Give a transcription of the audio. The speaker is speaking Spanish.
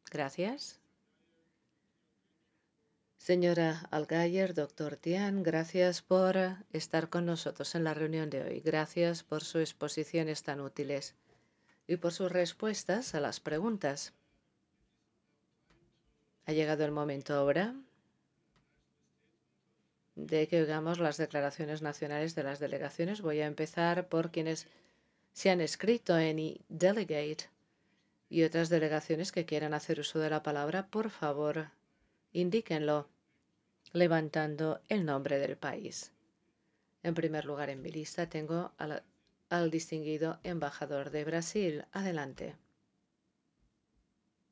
Gracias. Señora Algayer, doctor Tian, gracias por estar con nosotros en la reunión de hoy. Gracias por sus exposiciones tan útiles y por sus respuestas a las preguntas. Ha llegado el momento ahora de que oigamos las declaraciones nacionales de las delegaciones. Voy a empezar por quienes se han escrito en e-Delegate y otras delegaciones que quieran hacer uso de la palabra. Por favor, indíquenlo levantando el nombre del país. En primer lugar en mi lista tengo al distinguido embajador de Brasil. Adelante.